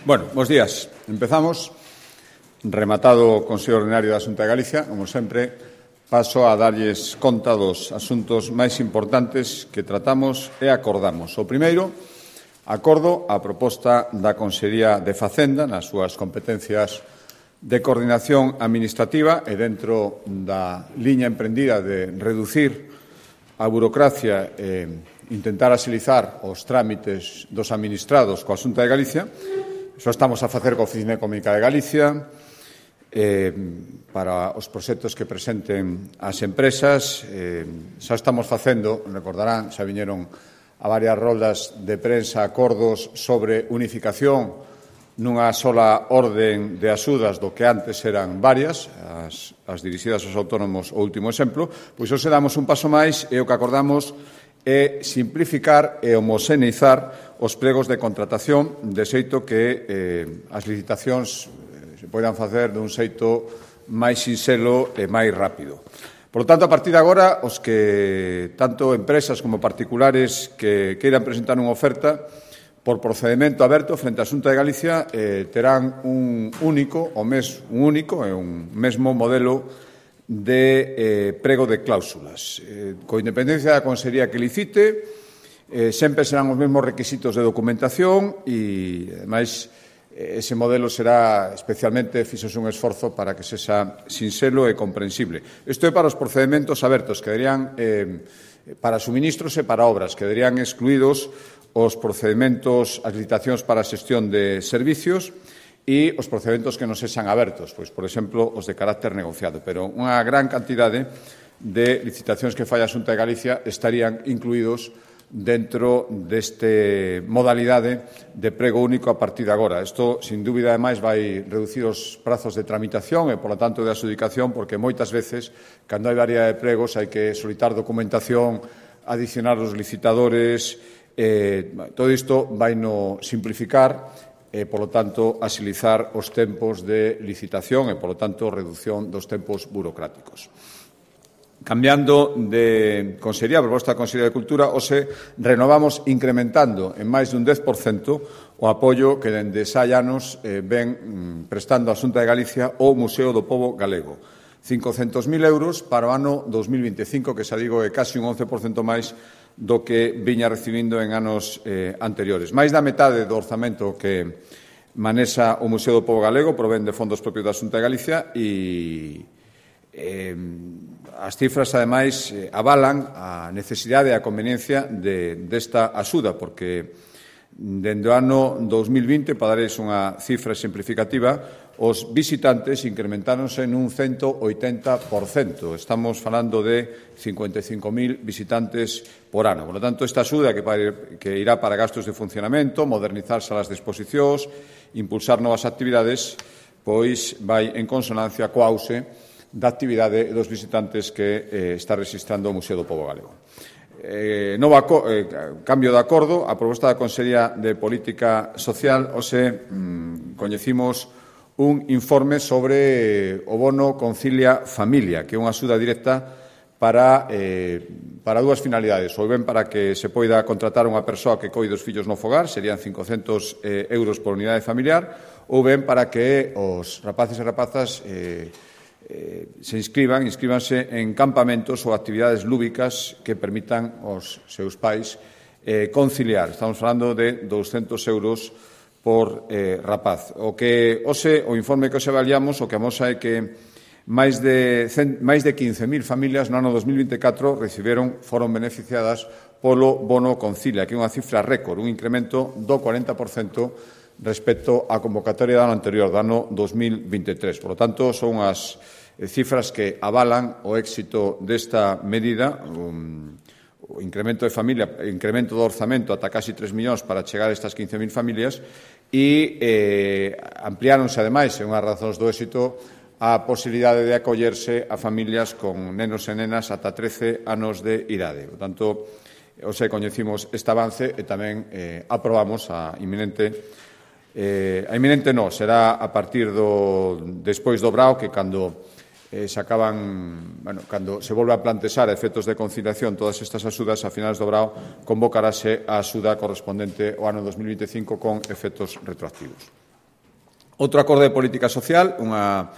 Bueno, bos días. Empezamos. Rematado o Consello Ordinario da Xunta de Galicia, como sempre, paso a darlles conta dos asuntos máis importantes que tratamos e acordamos. O primeiro, acordo a proposta da Consellería de Facenda nas súas competencias de coordinación administrativa e dentro da liña emprendida de reducir a burocracia e intentar axilizar os trámites dos administrados coa Xunta de Galicia. Iso estamos a facer coa Oficina Económica de Galicia para os proxectos que presenten as empresas. Xa estamos facendo, recordarán, xa viñeron a varias roldas de prensa acordos sobre unificación nunha sola orden de axudas do que antes eran varias, as dirixidas aos autónomos, o último exemplo. Pois hoxe damos un paso máis e o que acordamos é simplificar e homoxeneizar os pregos de contratación de xeito que as licitacións se poidan facer dun xeito máis sinxelo e máis rápido. Por lo tanto, a partir de agora, os que tanto empresas como particulares que queiran presentar unha oferta por procedimento aberto frente á Xunta de Galicia terán un único mesmo modelo de prego de cláusulas. Coa independencia da Consellería que licite, sempre serán os mesmos requisitos de documentación e, ademais, ese modelo será especialmente, fixose un esforzo para que sexa sinxelo e comprensible. Isto é para os procedementos abertos, que deberían, para suministros e para obras, que deberían excluídos os procedementos, as licitacións para a xestión de servicios e os procedementos que non sexan abertos, pois, por exemplo, os de carácter negociado. Pero unha gran cantidade de licitacións que fai a Xunta de Galicia estarían incluídos dentro deste modalidade de prego único a partir de agora. Isto, sin dúbida, ademais, vai reducir os prazos de tramitación e, por lo tanto, de adxudicación, porque moitas veces, cando hai variedade de pregos, hai que solicitar documentación, adicionar os licitadores. Todo isto vai no simplificar e, por lo tanto, axilizar os tempos de licitación e, por lo tanto, reducción dos tempos burocráticos. Cambiando de Consellería, a proposta da Consellería de Cultura, hoxe renovamos incrementando en máis dun 10% o apoio que dende xa anos ven prestando a Xunta de Galicia ao Museo do Pobo Galego. 500.000 euros para o ano 2025, que xa digo é casi un 11% máis do que viña recibindo en anos anteriores. Máis da metade do orzamento que manexa o Museo do Pobo Galego provén de fondos propios da Xunta de Galicia e as cifras, ademais, avalan a necesidade e a conveniencia desta axuda, porque dende o ano 2020, para dareis unha cifra exemplificativa, os visitantes incrementáronse nun 180%. Estamos falando de 55.000 visitantes por ano. Por lo tanto, esta axuda que irá para gastos de funcionamento, modernizar salas de exposicións, impulsar novas actividades, pois vai en consonancia coa auxe da actividade dos visitantes que está registrando o Museo do Pobo Galego. Cambio de acordo, a proposta da Consellería de Política Social, hoxe coñecimos un informe sobre o bono Concilia Familia, que é unha axuda directa para dúas finalidades. Ou ben para que se poida contratar unha persoa que coide os fillos no fogar, serían 500 euros por unidade familiar, ou ben para que os rapaces e rapazas se inscríbanse en campamentos ou actividades lúdicas que permitan aos seus pais conciliar. Estamos falando de 200 euros por rapaz. O informe que hoxe avaliamos, o que amosa é que máis de 15.000 familias no ano 2024 foron beneficiadas polo bono Concilia, que é unha cifra récord, un incremento do 40% respecto á convocatoria do ano anterior, do ano 2023. Por lo tanto, son as cifras que avalan o éxito desta medida, o incremento de familia, incremento do orzamento ata casi 3 millóns para chegar a estas 15.000 familias e ampliáronse, ademais, en unhas razóns do éxito, a posibilidade de acollerse a familias con nenos e nenas ata 13 anos de idade. Por tanto, hoxe coñecimos este avance e tamén aprobamos a inminente será a partir despois do Brao, que cando cando se volve a plantexar a efectos de conciliación todas estas axudas, a finales do Brao convocarase a axuda correspondente ao ano 2025 con efectos retroactivos. Outro acordo de política social, un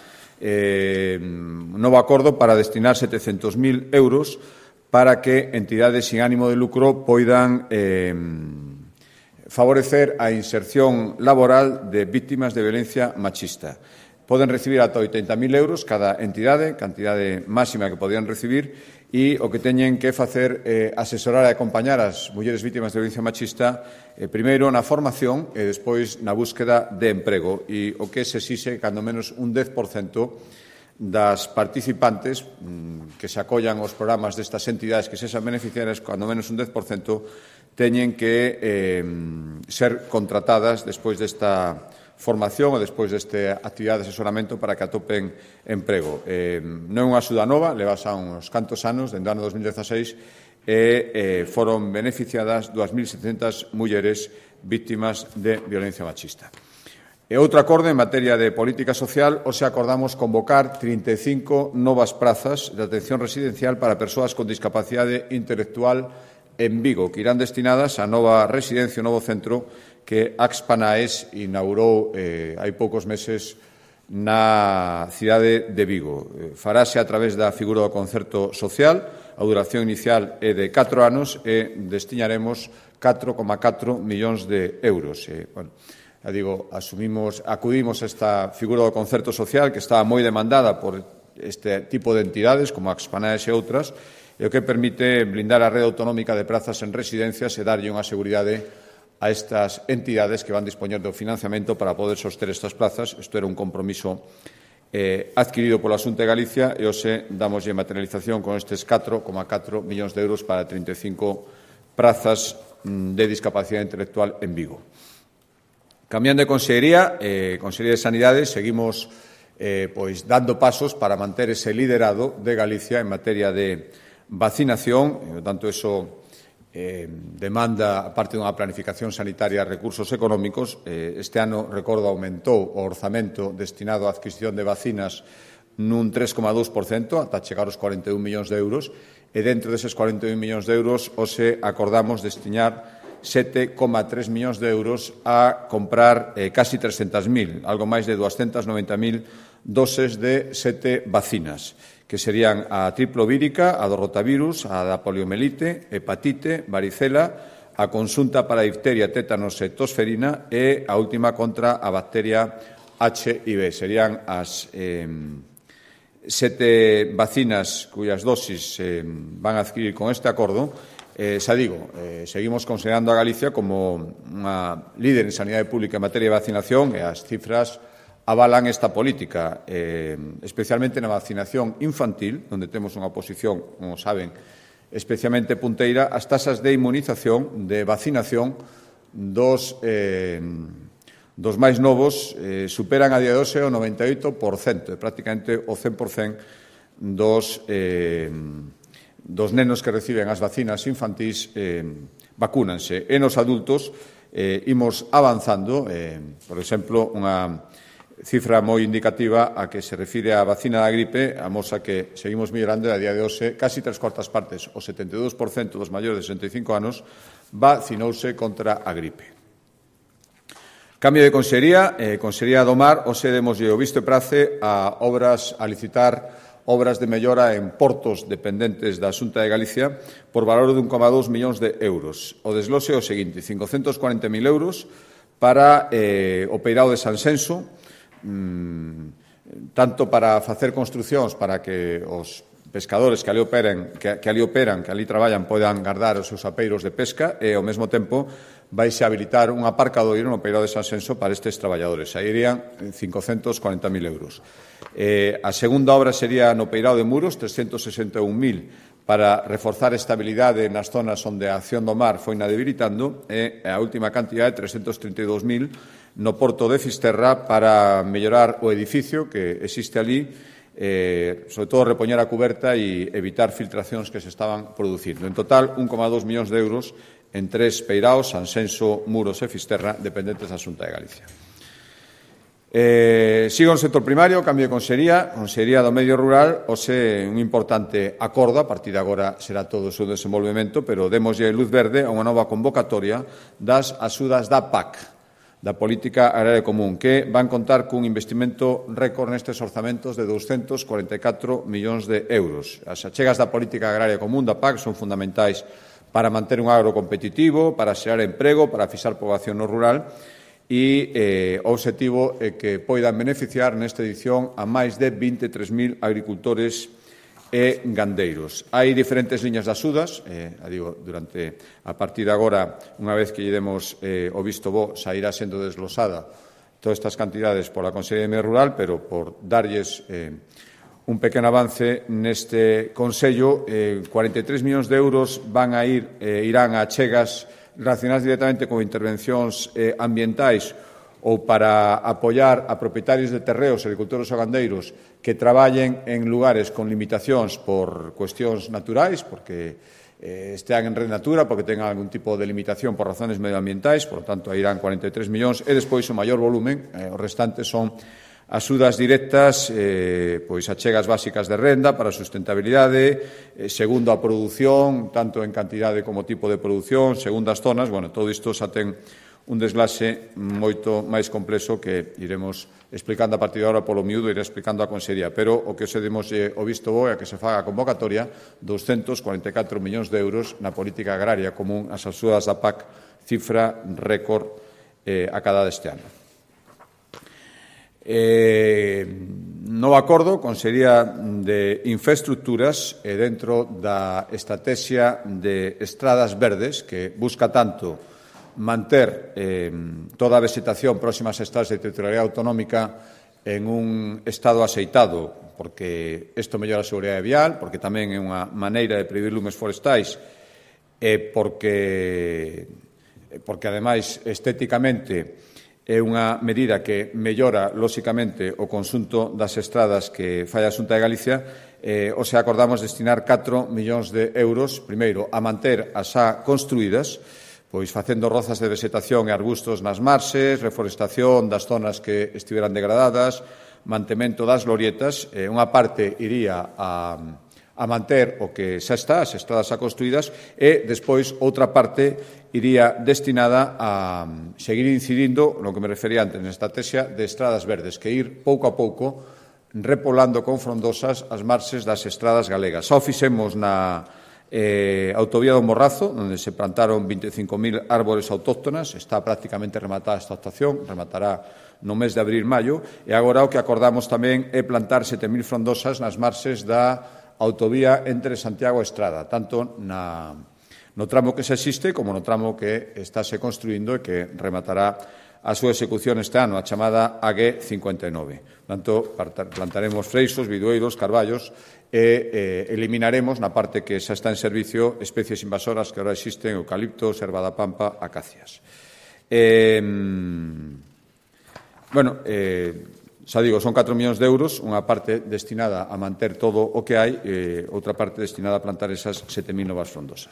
novo acordo para destinar 700.000 euros para que entidades sin ánimo de lucro poidan favorecer a inserción laboral de vítimas de violencia machista. Poden recibir ata 80.000 euros cada entidade, cantidade máxima que podían recibir, e o que teñen que facer é asesorar e acompañar as mulleres vítimas de violencia machista primeiro na formación e despois na búsqueda de emprego. E o que se exixe, cando menos un 10% das participantes que se acollan aos programas destas entidades que sexan beneficiarias, cando menos un 10%, teñen que ser contratadas despois desta formación ou despois desta actividade de asesoramento para que atopen emprego. Non é unha axuda nova, leva xa uns cantos anos, dende o ano 2016, e foron beneficiadas 2.700 mulleres vítimas de violencia machista. E outro acordo en materia de política social, hoxe acordamos convocar 35 novas prazas de atención residencial para persoas con discapacidade intelectual en Vigo, que irán destinadas á nova residencia, o novo centro que Axpanaes inaugurou hai poucos meses na cidade de Vigo. Farase a través da figura do concerto social, a duración inicial é de 4 anos e destinaremos 4,4 millóns de euros. Acudimos a esta figura do concerto social que estaba moi demandada por este tipo de entidades como Axpanaes e outras, e o que permite blindar a rede autonómica de prazas en residencias e darlle unha seguridade a estas entidades que van dispoñer do financiamento para poder soster estas plazas. Isto era un compromiso adquirido pola Xunta de Galicia e hoxe damoslle materialización con estes 4,4 millóns de euros para 35 prazas de discapacidade intelectual en Vigo. Cambiando de Consellería, Consellería de Sanidade, seguimos dando pasos para manter ese liderado de Galicia en materia de vacinación, e, por tanto, eso demanda, aparte dunha planificación sanitaria, recursos económicos. Este ano, recordo, aumentou o orzamento destinado á adquisición de vacinas nun 3,2%, ata chegar aos 41 millóns de euros, e dentro deses 41 millóns de euros, hoxe acordamos destinar 7,3 millóns de euros a comprar casi 300.000, algo máis de 290.000 doses de 7 vacinas, que serían a triplo vírica, a do rotavirus, a da poliomelite, hepatite, varicela, a consunta para difteria, tétanos e tosferina e a última contra a bacteria HIV. Serían as 7 vacinas cuyas dosis van a adquirir con este acordo. Seguimos considerando a Galicia como unha líder en sanidade pública en materia de vacinación e as cifras avalan esta política, especialmente na vacinación infantil, onde temos unha posición, como saben, especialmente punteira. As tasas de inmunización, de vacinación dos máis novos superan a día de hoxe o 98%, prácticamente o 100% dos nenos que reciben as vacinas infantís vacúnanse. E nos adultos imos avanzando, por exemplo, unha cifra moi indicativa a que se refire á vacina da gripe, amosa que seguimos mellorando e a día de hoxe casi 3/4 partes, o 72% dos maiores de 65 anos, vacinouse contra a gripe. Cambio de Consellería, Consellería do Mar, hoxe demoslle o visto e prace a licitar obras de mellora en portos dependentes da Xunta de Galicia por valor de 1,2 millóns de euros. O desglose é o seguinte: 540.000 euros para o peirao de Sanxenxo, tanto para facer construcións para que os pescadores que ali operan, que ali traballan, podan guardar os seus apeiros de pesca, e, ao mesmo tempo, vaise habilitar un aparcadoiro no peirao de Sanxenxo para estes traballadores. Aí irían 540.000 euros. A segunda obra sería no peirao de Muros, 361.000, para reforzar a estabilidade nas zonas onde a acción do mar foi na debilitando, e a última cantidade, 332.000, no porto de Fisterra, para mellorar o edificio que existe ali, sobre todo repoñer a cuberta e evitar filtracións que se estaban producindo. En total, 1,2 millóns de euros en 3 peiraos, Sanxenxo, Muros e Fisterra, dependentes da Xunta de Galicia. Sigo no sector primario, cambio de Consellería, Consellería do Medio Rural, hoxe un importante acordo, a partir de agora será todo o seu desenvolvemento, pero demoslle luz verde a unha nova convocatoria das axudas da PAC, da Política Agraria Común, que van contar cun investimento récord nestes orzamentos de 244 millóns de euros. As achegas da Política Agraria Común, da PAC, son fundamentais para manter un agro competitivo, para xerar emprego, para fixar poboación no rural e o obxectivo é que poidan beneficiar nesta edición a máis de 23.000 agricultores e gandeiros. Hai diferentes liñas de axudas, a partir de agora, unha vez que lle demos o visto bo, sairá sendo desglosada todas estas cantidades pola Consellería de Medio Rural, pero por darlles un pequeno avance neste Consello, 43 millóns de euros irán a achegas relacionadas directamente con intervencións ambientais ou para apoiar a propietarios de terreos, agricultores ou gandeiros que traballen en lugares con limitacións por cuestións naturais, porque estean en red natura, porque tengan algún tipo de limitación por razones medioambientais, por lo tanto, aí irán 43 millóns, e despois o maior volumen, os restantes son axudas directas, pois achegas básicas de renda para a sustentabilidade, segundo a produción, tanto en cantidade como tipo de produción, segundo as zonas, todo isto xa ten un deslase moito máis complexo que iremos explicando a partir de agora polo miúdo, iré explicando a Consellería, pero o que se demos o visto bo é que se faga a convocatoria 244 millóns de euros na Política Agraria Común, as axudas da PAC, cifra récord a cada deste ano. Novo acordo, Consellería de Infraestructuras, dentro da estrategia de estradas verdes, que busca tanto manter toda a vegetación próxima ás estradas de titularidade autonómica en un estado axeitado, porque isto mellora a seguridade vial, porque tamén é unha maneira de prevenir lumes forestais, e porque ademais estéticamente é unha medida que mellora, lóxicamente, o conxunto das estradas que fai a Xunta de Galicia, acordamos destinar 4 millóns de euros, primeiro, a manter as xa construídas, pois facendo rozas de vegetación e arbustos nas marxes, reforestación das zonas que estiveran degradadas, mantemento das glorietas. Unha parte iría a manter o que xa está, as estradas xa construídas, e despois outra parte iría destinada a seguir incidindo no que me refería antes, na estrategia de estradas verdes, que ir pouco a pouco repolando con frondosas as marxes das estradas galegas. Xa o fixemos na Autovía do Morrazo, onde se plantaron 25.000 árbores autóctonas, está prácticamente rematada esta actuación, rematará no mes de abril-maio, e agora o que acordamos tamén é plantar 7.000 frondosas nas marxes da autovía entre Santiago e Estrada, tanto no tramo que xa existe como no tramo que estáse construindo e que rematará a súa execución este ano, a chamada AG59. Tanto, plantaremos freixos, bidueiros, carballos e eliminaremos na parte que xa está en servicio especies invasoras que agora existen, eucalipto, serva da pampa, acacias. Xa digo, son 4 millóns de euros, unha parte destinada a manter todo o que hai, outra parte destinada a plantar esas 7.000 novas frondosas.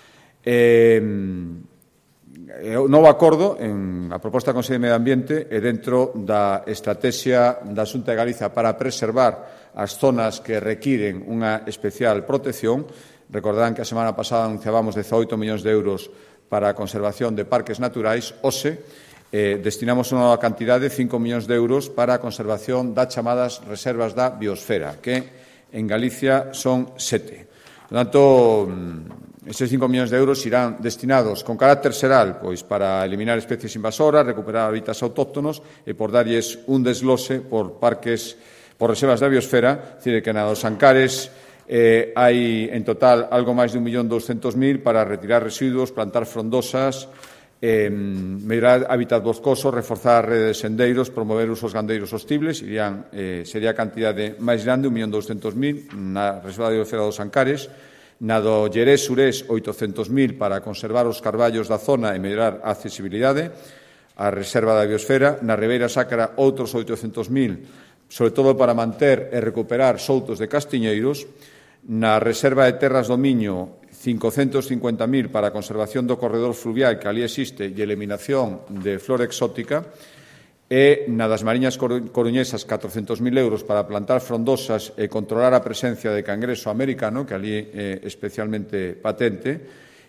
O novo acordo, a proposta da Consellería de Medio Ambiente, é dentro da estrategia da Xunta de Galicia para preservar as zonas que requiren unha especial protección. Recordarán que a semana pasada anunciábamos 18 millóns de euros para a conservación de parques naturais, destinamos unha nova cantidade de 5 millóns de euros para a conservación das chamadas reservas da biosfera, que en Galicia son 7. Por tanto, estes 5 millóns de euros irán destinados con carácter xeral para eliminar especies invasoras, recuperar hábitats autóctonos e por darlles un desglose por parques, por reservas da biosfera, dicir, que na dos Ancares hai en total algo máis de 1.200.000 para retirar residuos, plantar frondosas, mellorar hábitat boscoso, reforzar a rede de sendeiros, promover usos gandeiros sostibles, sería a cantidade máis grande, 1.200.000 na reserva da biosfera dos Ancares. Na do Llerés Surés, 800.000 para conservar os carballos da zona e mellorar a accesibilidade, a reserva da biosfera. Na Ribeira Sacra, outros 800.000, sobre todo para manter e recuperar soutos de castiñeiros. Na reserva de terras do Miño, 550.000 para a conservación do corredor fluvial que ali existe e eliminación de flora exótica. E na das Mariñas coruñesas 400.000 euros para plantar frondosas e controlar a presencia de cangreso americano, que ali é especialmente patente,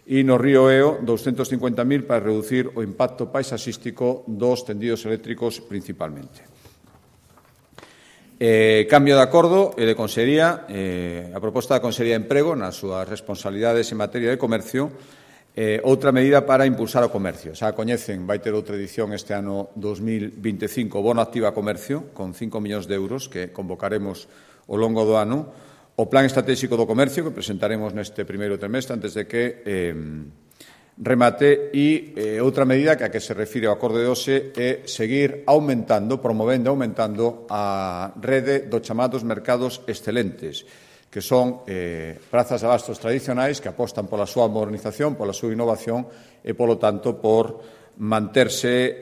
e no río Eo 250.000 para reducir o impacto paisaxístico dos tendidos eléctricos principalmente. Cambio de acordo e de Consellería, a proposta da Consellería de Emprego nas súas responsabilidades en materia de comercio, outra medida para impulsar o comercio. Xa coñecen, vai ter outra edición este ano 2025, Bono Activa Comercio, con 5 millóns de euros que convocaremos ao longo do ano, o Plan Estratégico do Comercio que presentaremos neste primeiro trimestre antes de que remate e outra medida que a que se refire o acordo de hoxe é seguir aumentando, promovendo e aumentando a rede dos chamados mercados excelentes, que son prazas de abastos tradicionais que apostan pola súa modernización, pola súa innovación e, polo tanto, por manterse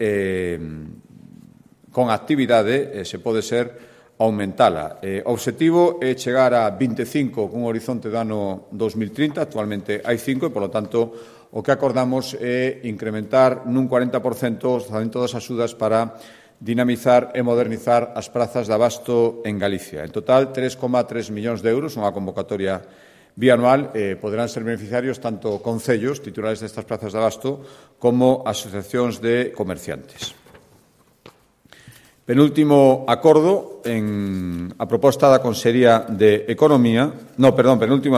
con actividade, se pode ser aumentala. O obxectivo é chegar a 25 cun horizonte do ano 2030, actualmente hai 5 e, polo tanto, o que acordamos é incrementar nun 40% o orzamento das axudas para dinamizar e modernizar as prazas de abasto en Galicia. En total, 3,3 millóns de euros, unha convocatoria bianual, poderán ser beneficiarios tanto concellos, titulares destas prazas de abasto, como asociacións de comerciantes. Penúltimo acordo en a proposta da Consellería de Economía, antepenúltimo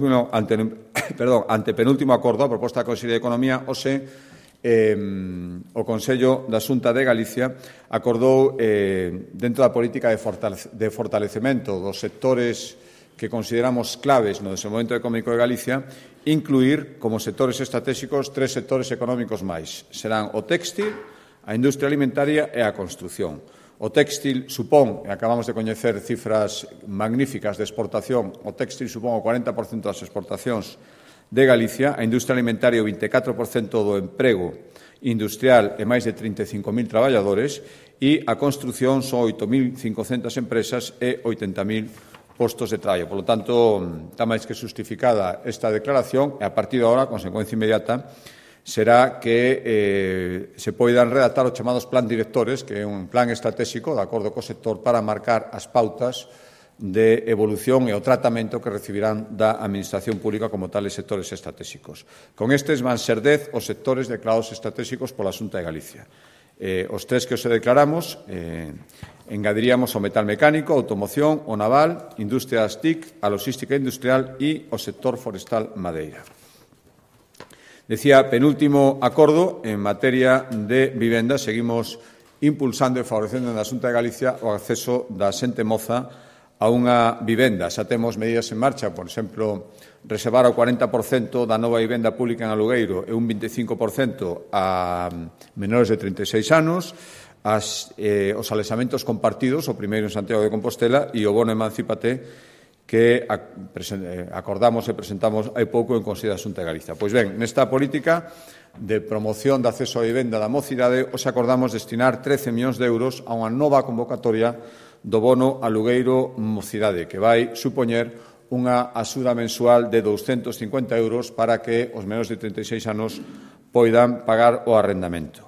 acordo, a proposta da Consellería de Economía, o Consello da Xunta de Galicia acordou dentro da política de fortalecemento dos sectores que consideramos claves no desenvolvemento económico de Galicia, incluir como sectores estratégicos 3 sectores económicos máis. Serán o téxtil, a industria alimentaria e a construción. O téxtil supón, e acabamos de coñecer cifras magníficas de exportación, o téxtil supón o 40% das exportacións de Galicia, a industria alimentaria o 24% do emprego industrial e máis de 35.000 traballadores e a construción son 8.500 empresas e 80.000 postos de traballo. Por lo tanto, está máis que justificada esta declaración e a partir de agora, a consecuencia inmediata, será que se poidan redactar os chamados plan directores, que é un plan estratégico de acordo co sector para marcar as pautas de evolución e o tratamento que recibirán da Administración Pública como tales sectores estratégicos. Con estes van ser 10 os sectores declarados estratégicos pola Xunta de Galicia. Os 3 que os declaramos, engadiríamos o metal mecánico, a automoción, o naval, industria das TIC, a logística industrial e o sector forestal madeira. Decía, penúltimo acordo en materia de vivenda. Seguimos impulsando e favorecendo na Xunta de Galicia o acceso da xente moza a unha vivenda. Xa temos medidas en marcha, por exemplo, reservar o 40% da nova vivenda pública en alugueiro e un 25% a menores de 36 anos, os alexamentos compartidos, o primeiro en Santiago de Compostela, e o bono Emancípate, que acordamos e presentamos hai pouco en Consello da Xunta de Galicia. Pois ben, nesta política de promoción de acceso á vivenda da mocidade, os acordamos destinar 13 millóns de euros a unha nova convocatoria do bono alugueiro mocidade, que vai supoñer unha axuda mensual de 250 euros para que os menores de 36 anos poidan pagar o arrendamento.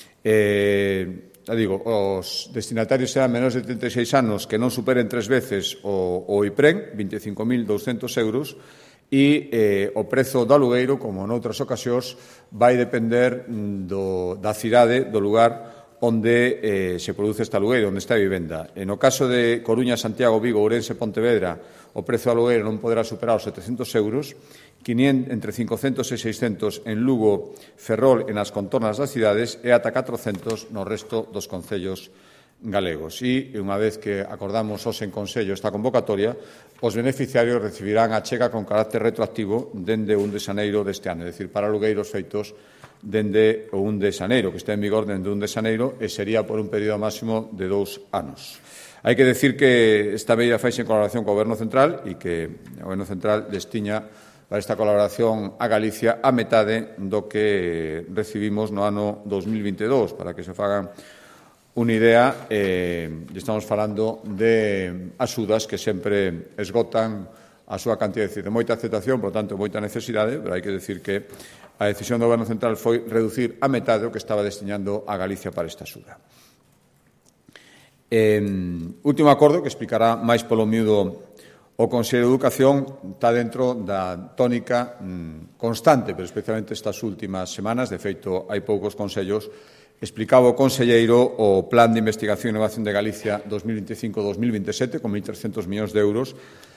Os destinatarios serán menores de 36 anos que non superen 3 veces o IPREN, 25.200 euros, e o prezo do alugueiro, como noutras ocasións, vai depender da cidade, do lugar onde se produce este alugueiro, onde está a vivenda. No caso de Coruña, Santiago, Vigo, Ourense, Pontevedra, o prezo do alugueiro non poderá superar os 700 euros, entre 500 e 600 en Lugo, Ferrol e nas contornas das cidades e ata 400 no resto dos concellos galegos. E, unha vez que acordamos hoxe en Consello esta convocatoria, os beneficiarios recibirán a chega con carácter retroactivo dende o 1 de xaneiro deste ano, é dicir, para alugueiros feitos dende o 1 de xaneiro, que está en vigor dende o 1 de xaneiro e sería por un período máximo de 2 anos. Hai que decir que esta medida faise en colaboración co Goberno Central e que o Goberno Central destiña para esta colaboración a Galicia a metade do que recibimos no ano 2022. Para que se fagan unha idea, estamos falando de axudas que sempre esgotan a súa cantidad, de moita aceptación, por tanto, moita necesidade, pero hai que decir que a decisión do Goberno Central foi reducir a metade o que estaba destinando a Galicia para esta axuda. Último acordo que explicará máis polo miúdo o Consello de Educación está dentro da tónica constante, pero especialmente estas últimas semanas. De feito, hai poucos consellos. Explicaba o conselleiro o Plan de Investigación e Innovación de Galicia 2025-2027 con 1.300 millóns de euros.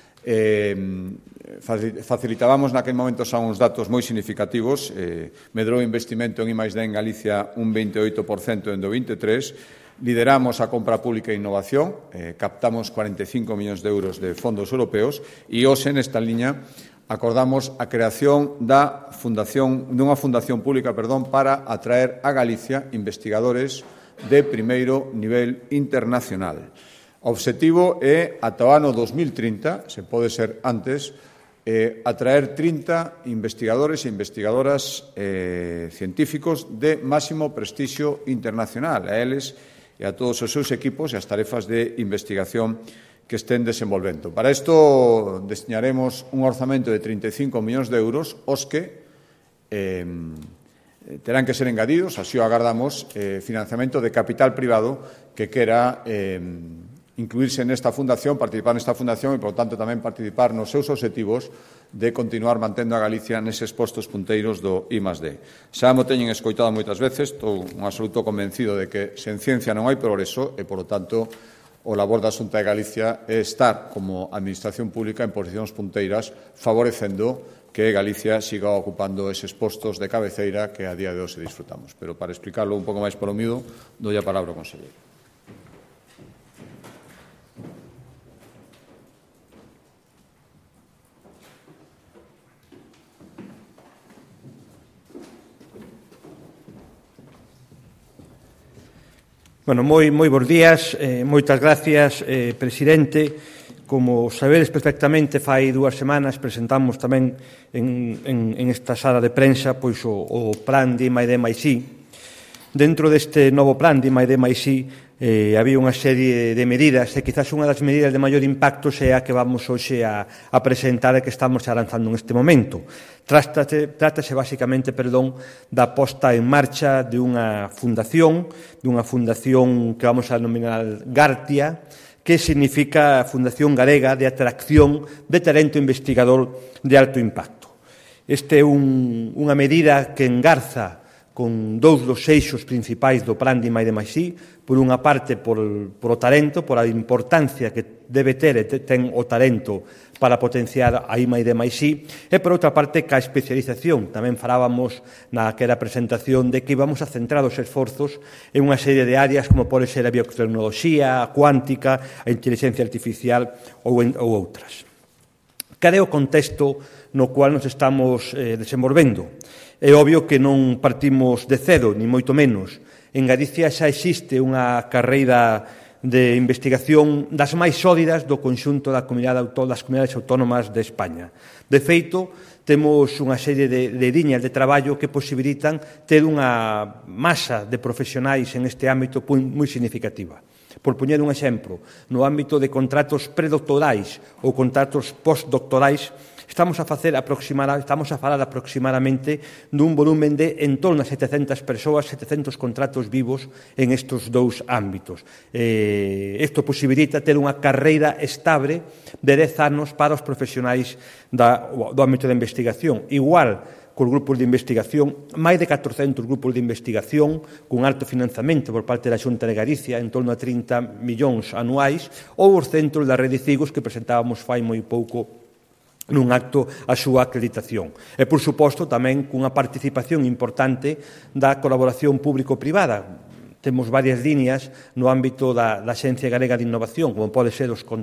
Facilitábamos naquel momento xa uns datos moi significativos. Medrou o investimento en I+D en Galicia un 28% en 2023. Lideramos a compra pública e innovación, captamos 45 millóns de euros de fondos europeos e hoxe nesta liña acordamos a creación dunha fundación pública para atraer a Galicia investigadores de primeiro nivel internacional. O obxectivo é, ata o ano 2030, se pode ser antes, atraer 30 investigadores e investigadoras científicos de máximo prestixio internacional, a eles e a todos os seus equipos e as tarefas de investigación que estén desenvolvendo. Para isto, destiñaremos un orzamento de 35 millóns de euros, os que terán que ser engadidos, así o agardamos, financiamento de capital privado que quera incluirse nesta fundación, participar nesta fundación e, por tanto, tamén participar nos seus obxectivos de continuar mantendo a Galicia neses postos punteiros do I+D. Xa mo teñen escoitado moitas veces, estou un absoluto convencido de que sen ciencia non hai progreso e, por tanto, o labor da Xunta de Galicia é estar como administración pública en posicións punteiras, favorecendo que Galicia siga ocupando eses postos de cabeceira que a día de hoxe disfrutamos. Pero para explicarlo un pouco máis polo miúdo, dou a palabra ao conselleiro. Bueno, moi bons días, moitas gracias, presidente. Como sabedes perfectamente, fai 2 semanas presentamos tamén en esta sala de prensa pois o plan de I+D+I. Dentro deste novo plan de I+D+I había unha serie de medidas e quizás unha das medidas de maior impacto sea a que vamos hoxe a presentar e que estamos lanzando neste momento. Trátase basicamente, da posta en marcha dunha fundación que vamos a denominar Gartia, que significa Fundación Galega de Atracción de Talento Investigador de Alto Impacto. Este é unha medida que engarza con 2 dos eixos principais do plan de I+D+I, por unha parte por o talento, por a importancia que debe ter e ten o talento para potenciar a I+D+I, e por outra parte ca especialización. Tamén falábamos naquela presentación de que íbamos a centrar os esforzos en unha serie de áreas como pode ser a biotecnoloxía, a cuántica, a inteligencia artificial ou outras. Cal é o contexto no cual nos estamos desenvolvendo? É obvio que non partimos de cero, ni moito menos. En Galicia xa existe unha carreira de investigación das máis sólidas do conxunto das comunidades autónomas de España. De feito, temos unha serie de liñas de traballo que posibilitan ter unha masa de profesionais en este ámbito moi significativa. Por poñer un exemplo, no ámbito de contratos predoctorais ou contratos postdoctorais, estamos a falar aproximadamente dun volumen de en torno a 700 persoas, 700 contratos vivos en estes 2 ámbitos. Isto posibilita ter unha carreira estable de 10 anos para os profesionais do ámbito da investigación. Igual cos grupos de investigación, máis de 400 grupos de investigación con alto financiamento por parte da Xunta de Galicia, en torno a 30 millóns anuais, ou os centros da Rede Cigos que presentábamos fai moi pouco nun acto a súa acreditación. E, por suposto, tamén cunha participación importante da colaboración público-privada. Temos varias líneas no ámbito da Axencia Galega de Innovación, como pode ser os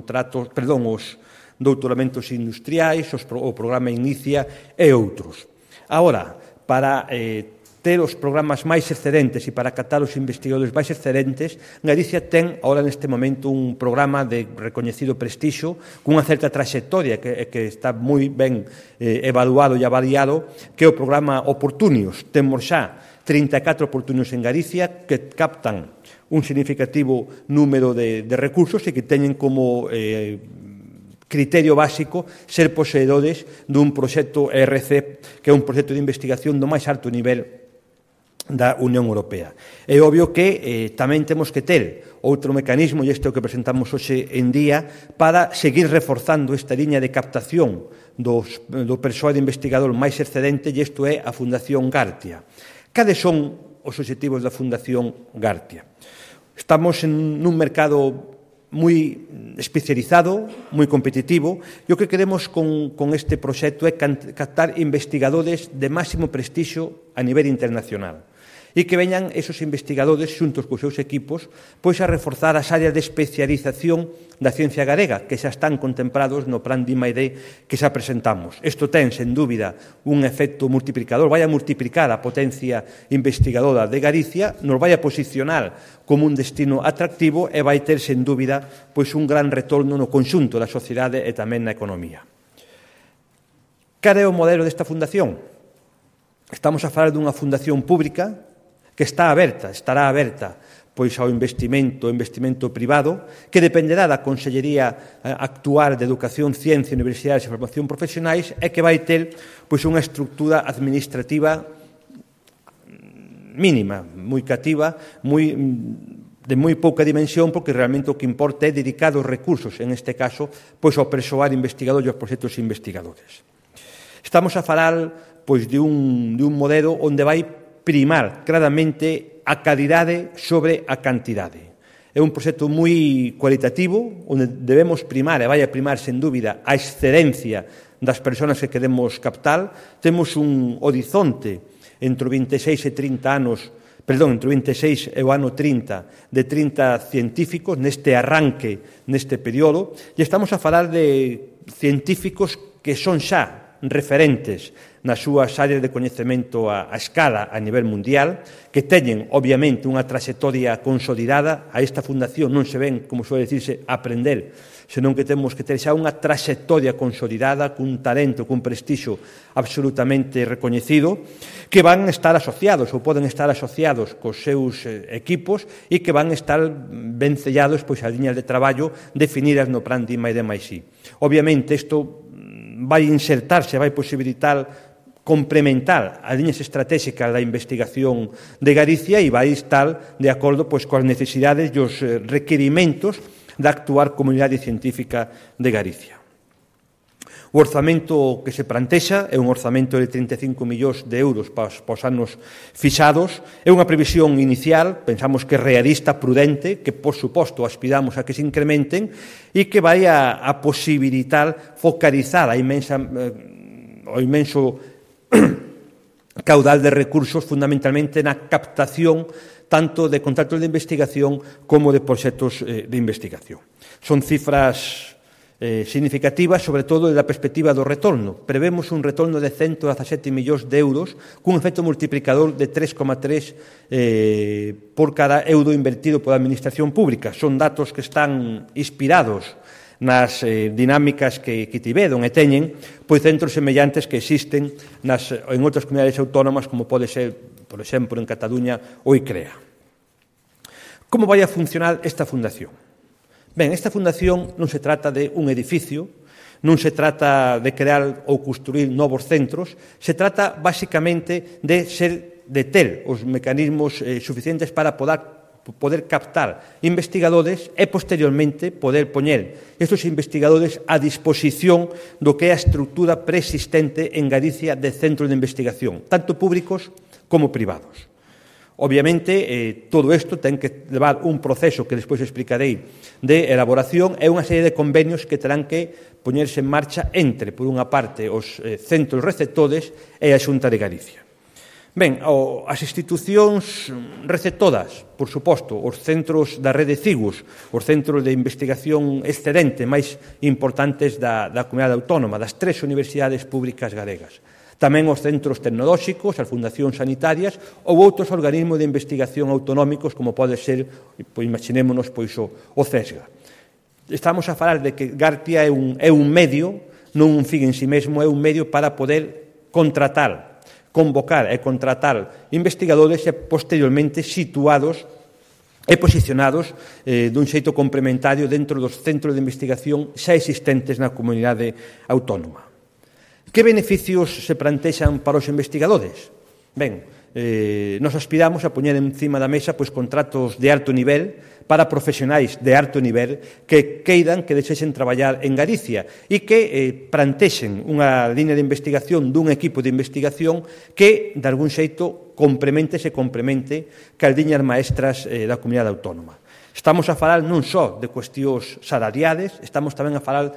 doutoramentos industriais, o programa Inicia e outros. Agora, para ter os programas máis excelentes e para catar os investigadores máis excelentes, Galicia ten, ahora neste momento, un programa de recoñecido prestixio, cunha certa traxectoria que está moi ben evaluado e avaliado, que é o programa Oportunios. Temos xa 34 oportunios en Galicia que captan un significativo número de recursos e que teñen como criterio básico ser poseedores dun proxecto ERC, que é un proxecto de investigación do máis alto nivel da Unión Europea. É obvio que tamén temos que ter outro mecanismo, e isto é o que presentamos hoxe en día, para seguir reforzando esta liña de captación do persoal investigador máis excedente, e isto é a Fundación Gartia. Cales son os obxectivos da Fundación Gartia? Estamos nun mercado moi especializado, moi competitivo, e o que queremos con este proxecto é captar investigadores de máximo prestixio a nivel internacional e que veñan esos investigadores xuntos cos seus equipos pois a reforzar as áreas de especialización da ciencia galega que xa están contemplados no plan de I+D que xa presentamos. Isto ten, sen dúbida, un efecto multiplicador, vai a multiplicar a potencia investigadora de Galicia, nos vai a posicionar como un destino atractivo e vai ter, sen dúbida, pois un gran retorno no conxunto da sociedade e tamén na economía. Cal é o modelo desta fundación? Estamos a falar dunha fundación pública que estará aberta pois ao investimento privado, que dependerá da Consellería actual de Educación, Ciencia, Universidades e Formación Profesionais e que vai ter pois unha estructura administrativa mínima, moi cativa, de moi pouca dimensión, porque realmente o que importa é dedicar os recursos, en este caso, pois ao persoal investigador e aos proxectos investigadores. Estamos a falar pois de un modelo onde vai primar claramente a calidade sobre a cantidade. É un proxecto moi cualitativo, onde debemos primar, e vai a primar, sen dúbida, a excelencia das persoas que queremos captar. Temos un horizonte entre 26 e 30 anos, entre o 26 e o ano 30, de 30 científicos neste arranque, neste período, e estamos a falar de científicos que son xa referentes nas súas áreas de coñecemento a escala a nivel mundial, que teñen, obviamente, unha trayectoria consolidada. A esta fundación non se ven, como suele decirse, aprender, senón que temos que ter xa unha trayectoria consolidada, cun talento, cun prestixio absolutamente recoñecido, que van estar asociados ou poden estar asociados cos seus equipos e que van estar ben sellados pois as liñas de traballo definidas no plan de I+D+I. Obviamente, isto vai insertarse, vai posibilitar complementar as liñas estratégicas da investigación de Galicia e vai estar de acordo pois coas necesidades e os requerimentos da actual comunidade científica de Galicia. O orzamento que se plantexa é un orzamento de 35 millóns de euros para os anos fixados. É unha previsión inicial, pensamos que realista, prudente, que, por suposto, aspiramos a que se incrementen e que vai a posibilitar focalizar o imenso caudal de recursos fundamentalmente na captación tanto de contratos de investigación como de proxectos de investigación. Son cifras significativas, sobre todo desde a perspectiva do retorno. Prevemos un retorno de 117 millóns de euros cun efecto multiplicador de 3,3 por cada euro invertido pola Administración Pública. Son datos que están inspirados nas dinámicas que tiveron e teñen pois centros semellantes que existen en outras comunidades autónomas, como pode ser, por exemplo, en Cataluña ou ICREA. Como vai a funcionar esta fundación? Ben, esta fundación non se trata de un edificio, non se trata de crear ou construir novos centros, se trata, basicamente, de ter os mecanismos suficientes para poder captar investigadores e, posteriormente, poder poñer estes investigadores a disposición do que é a estrutura preexistente en Galicia de centros de investigación, tanto públicos como privados. Obviamente, todo isto ten que levar un proceso que despois explicarei de elaboración e unha serie de convenios que terán que poñerse en marcha entre, por unha parte, os centros receptores e a Xunta de Galicia. Ben, as institucións receptoras, por suposto, os centros da rede CIGUS, os centros de investigación excelente máis importantes da comunidade autónoma, das 3 universidades públicas galegas. Tamén os centros tecnolóxicos, as fundacións sanitarias ou outros organismos de investigación autonómicos como pode ser, pois imaginémonos, pois o CESGA. Estamos a falar de que Gartia é un medio, non un fin en si mesmo, é un medio para poder convocar e contratar investigadores e posteriormente situados e posicionados dun xeito complementario dentro dos centros de investigación xa existentes na comunidade autónoma. Que beneficios se plantexan para os investigadores? Ben, nos aspiramos a poñer encima da mesa contratos de alto nivel para profesionais de alto nivel que queiran, que desexen traballar en Galicia e que plantexen unha liña de investigación dun equipo de investigación que, de algún xeito, se complemente cas liñas maestras da comunidade autónoma. Estamos a falar non só de cuestións salariales, estamos tamén a falar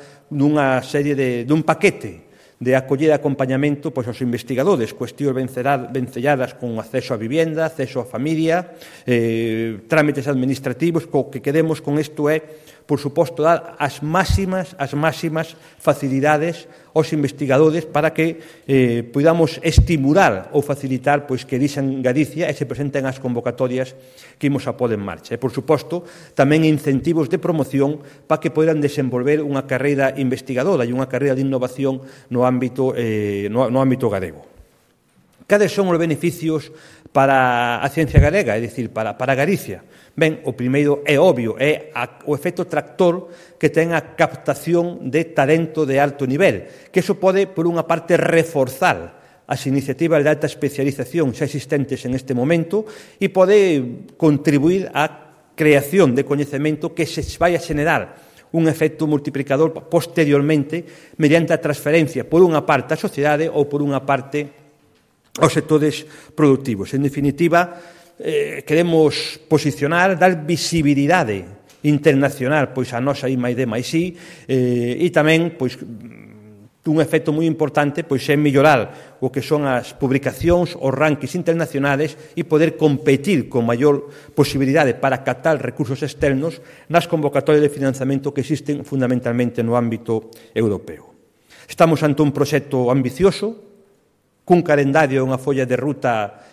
dun paquete de acollida e acompañamento aos investigadores, cuestións vencelladas con acceso a vivienda, acceso a familia, trámites administrativos. O que queremos con isto é, por suposto, dar as máximas facilidades aos investigadores para que podamos estimular ou facilitar que elixan Galicia e se presenten as convocatorias que imos a pôr en marcha. E, por suposto, tamén incentivos de promoción para que poidan desenvolver unha carreira investigadora e unha carreira de innovación no ámbito galego. Cales son os beneficios para a ciencia galega, é dicir, para Galicia? Ben, o primeiro é obvio, é o efecto tractor que ten a captación de talento de alto nivel, que iso pode, por unha parte, reforzar as iniciativas de alta especialización xa existentes en este momento e pode contribuir á creación de coñecemento que se vai a xenerar un efecto multiplicador posteriormente mediante a transferencia por unha parte á sociedade ou por unha parte aos sectores productivos. En definitiva, queremos posicionar, dar visibilidade internacional a nosa I+D+I e tamén un efecto moi importante é mellorar o que son as publicacións, os rankings internacionales e poder competir con maior posibilidade para captar recursos externos nas convocatorias de financiamento que existen fundamentalmente no ámbito europeo. Estamos ante un proxecto ambicioso, cun calendario e unha folla de ruta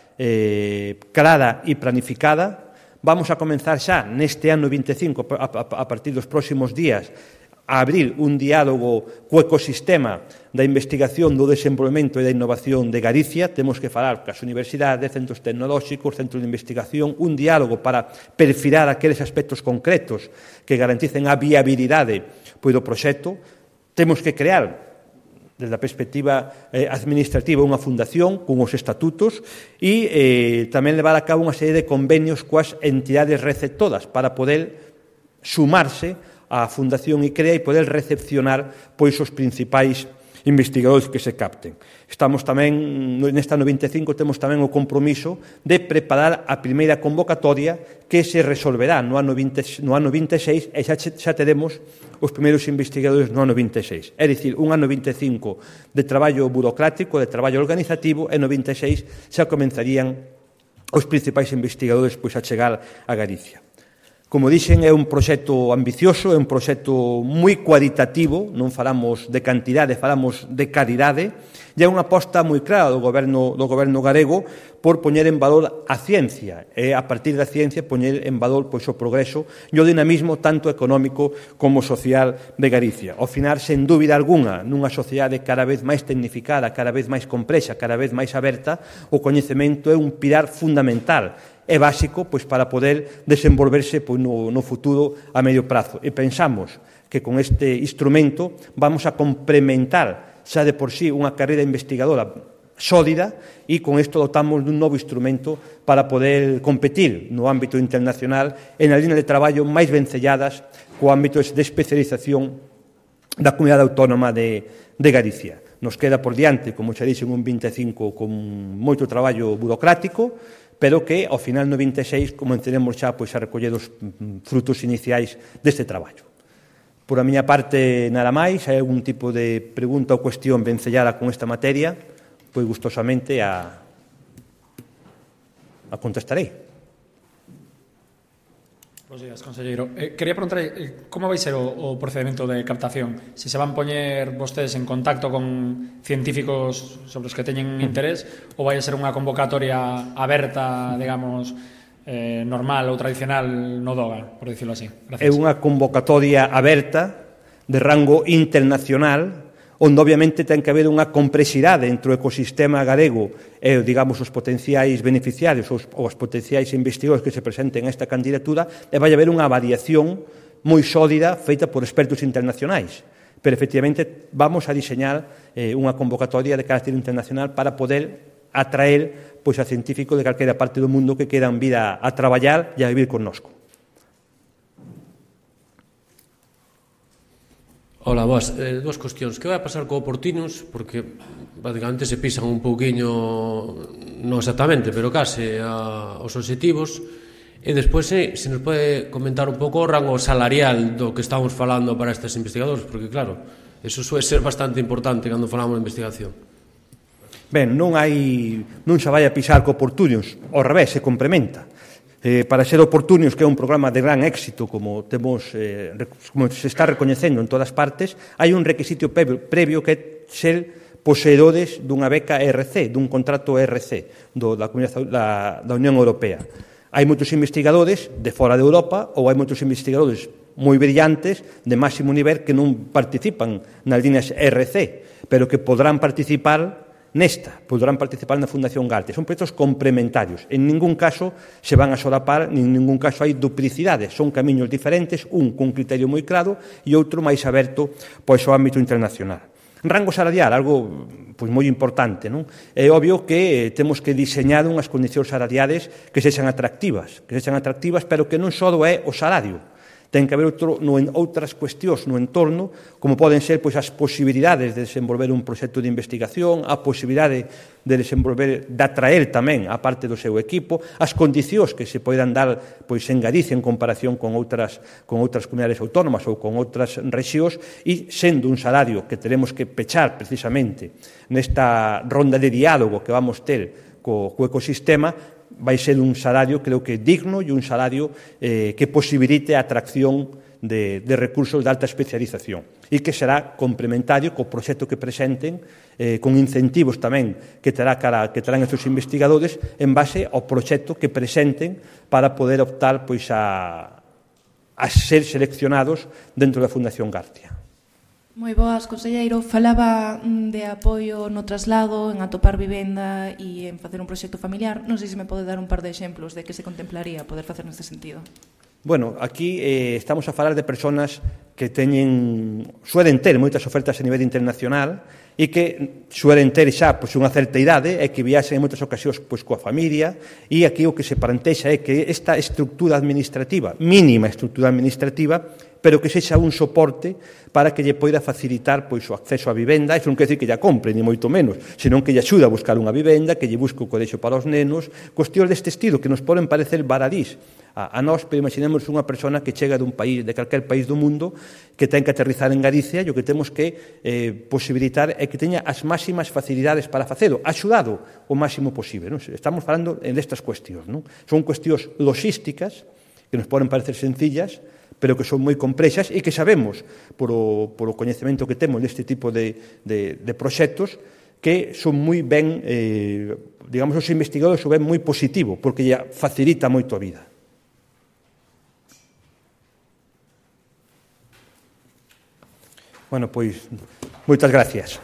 clara e planificada. Vamos a comenzar xa neste ano 25, a partir dos próximos días, a abrir un diálogo co ecosistema da investigación, do desenvolvemento e da innovación de Galicia. Temos que falar cas universidades, centros tecnolóxicos, centros de investigación, un diálogo para perfilar aqueles aspectos concretos que garanticen a viabilidade do proxecto. Temos que crear, desde a perspectiva administrativa, unha fundación con os estatutos e tamén levar a cabo unha serie de convenios coas entidades receptoras para poder sumarse á fundación ICREA e poder recepcionar os principais investigadores que se capten. Estamos tamén, nesta 95, temos tamén o compromiso de preparar a primeira convocatoria que se resolverá no ano 26 e xa teremos os primeiros investigadores no ano 26. É dicir, un ano 25 de traballo burocrático, de traballo organizativo, e no 26 xa comenzarían os principais investigadores a chegar a Galicia. Como dixen, é un proxecto ambicioso, é un proxecto moi cualitativo, non falamos de cantidade, falamos de calidade, e é unha aposta moi clara do goberno galego por poñer en valor a ciencia, e a partir da ciencia poñer en valor o progreso e o dinamismo tanto económico como social de Galicia. Ao final, sen dúbida algunha, nunha sociedade cada vez máis tecnificada, cada vez máis complexa, cada vez máis aberta, o coñecemento é un pilar fundamental, é básico para poder desenvolverse no futuro a medio prazo. E pensamos que con este instrumento vamos a complementar xa de por sí unha carreira investigadora sólida e con isto dotamos dun novo instrumento para poder competir no ámbito internacional en a línea de traballo máis vencelladas co ámbito de especialización da comunidade autónoma de Galicia. Nos queda por diante, como xa dixen, un 25 con moito traballo burocrático, pero que ao final no 26 comenzaremos xa a recoller os frutos iniciais deste traballo. Por a miña parte, nada máis. Hai algún tipo de pregunta ou cuestión vencellada con esta materia, pois gustosamente a contestarei. Bos días, conselleiro. Quería preguntar como vai ser o procedimento de captación. Se van poñer vostedes en contacto con científicos sobre os que teñen interés ou vai ser unha convocatoria aberta, digamos, normal ou tradicional no DOGA, por dicirlo así? Gracias. É unha convocatoria aberta de rango internacional onde obviamente ten que haber unha complexidade entre o ecosistema galego e, digamos, os potenciais beneficiarios ou os potenciais investigadores que se presenten a esta candidatura, e vai haber unha variación moi sólida feita por expertos internacionais. Pero, efectivamente, vamos a diseñar unha convocatoria de carácter internacional para poder atraer pois a científico de calquera parte do mundo que queran vir a traballar e a vivir connosco. Hola, boas. Dúas cuestións. Que vai pasar co Oportinos? Porque, basicamente, se pisan un pouquiño, non exactamente, pero case aos obxectivos. E despois, se nos pode comentar un pouco o rango salarial do que estamos falando para estes investigadores, porque, claro, eso suele ser bastante importante cando falamos de investigación. Ben, non se vai a pisar co Oportunios, ao revés, se complementa. Para ser Oportunios, que é un programa de gran éxito, como se está recoñecendo en todas partes, hai un requisito previo que é ser poseedores dunha beca ERC, dun contrato ERC da Unión Europea. Hai moitos investigadores de fora de Europa ou hai moitos investigadores moi brillantes de máximo nivel que non participan nas líneas ERC, pero que podrán participar podrán participar na Fundación Galtia. Son proxectos complementarios. En ningún caso se van a solapar, nin en ningún caso hai duplicidades. Son camiños diferentes, un cun criterio moi claro e outro máis aberto pois ao ámbito internacional. Rango salarial, algo pois moi importante, non? É obvio que temos que diseñar unhas condicións salariales que sexan atractivas, pero que non só é o salario. Ten que haber outras cuestións no entorno, como poden ser pois as posibilidades de desenvolver un proxecto de investigación, a posibilidade de desenvolver, de atraer tamén a parte do seu equipo, as condicións que se poidan dar pois en Galicia en comparación con outras comunidades autónomas ou con outras rexións, e sendo un salario que teremos que pechar precisamente nesta ronda de diálogo que vamos ter co ecosistema, vai ser un salario, creo que digno, e un salario que posibilite a atracción de recursos de alta especialización e que será complementario co proxecto que presenten, con incentivos tamén que terán estes investigadores en base ao proxecto que presenten para poder optar pois a ser seleccionados dentro da Fundación García. Moi boas, conselleiro. Falaba de apoio no traslado, en atopar vivenda e en facer un proxecto familiar. Non sei se me pode dar un par de exemplos de que se contemplaría poder facer neste sentido. Bueno, aquí estamos a falar de persoas que suelen ter moitas ofertas a nivel internacional e que suelen ter xa unha certa idade e que viaxen en moitas ocasións coa familia, e aquí o que se plantexa é que esta estructura administrativa, mínima estructura administrativa, pero que sexa un soporte para que lle poida facilitar o acceso á vivenda. Iso non quer dizer que lla compre, ni moito menos, senón que lle axuda a buscar unha vivenda, que lle busque o colexio para os nenos, cuestións deste estilo que nos poden parecer baladís a nós, pero imaginemos unha persona que chega dun país, de calquer país do mundo, que ten que aterrizar en Galicia, e o que temos que posibilitar é que teña as máximas facilidades para facelo, axudado o máximo posible. Estamos falando destas cuestións. Son cuestións logísticas que nos poden parecer sencillas, pero que son moi complexas e que sabemos, por o coñecemento que temos deste tipo de proxectos, que son moi ben, digamos, os investigadores o ven moi positivo, porque lle facilita moito a vida. Bueno, pois, moitas gracias.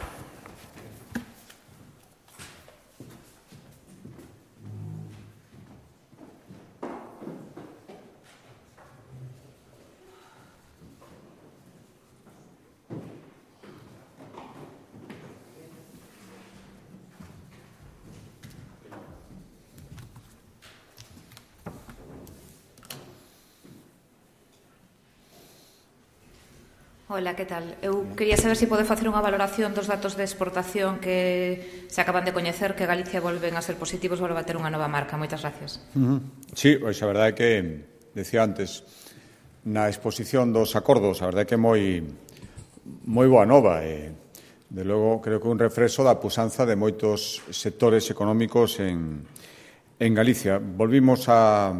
Hola, que tal? Eu quería saber se pode facer unha valoración dos datos de exportación que se acaban de coñecer, que Galicia volven a ser positivos, volve a ter unha nova marca. Moitas gracias. Sí, pois a verdade é que, decía antes, na exposición dos acordos, a verdade é que é moi boa nova. De logo, creo que un refrexo da pusanza de moitos sectores económicos en Galicia. Volvemos a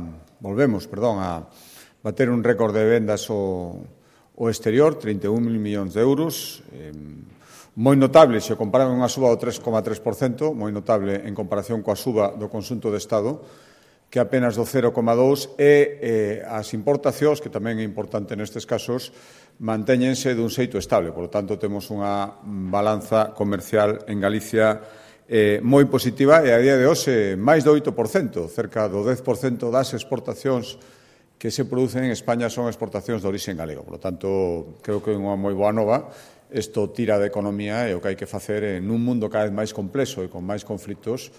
bater un récord de vendas o exterior, 31.000 millóns de euros, moi notable se o comparamos unha suba do 3,3%, moi notable en comparación coa suba do conxunto do Estado, que apenas do 0,2%, e as importacións, que tamén é importante nestes casos, mantéñense dun xeito estable. Por lo tanto, temos unha balanza comercial en Galicia moi positiva e a día de hoxe máis do 8%, cerca do 10% das exportacións que se producen en España son exportacións de origen galego. Por lo tanto, creo que é unha moi boa nova. Isto tira de economía e o que hai que facer en un mundo cada vez máis complexo e con máis conflitos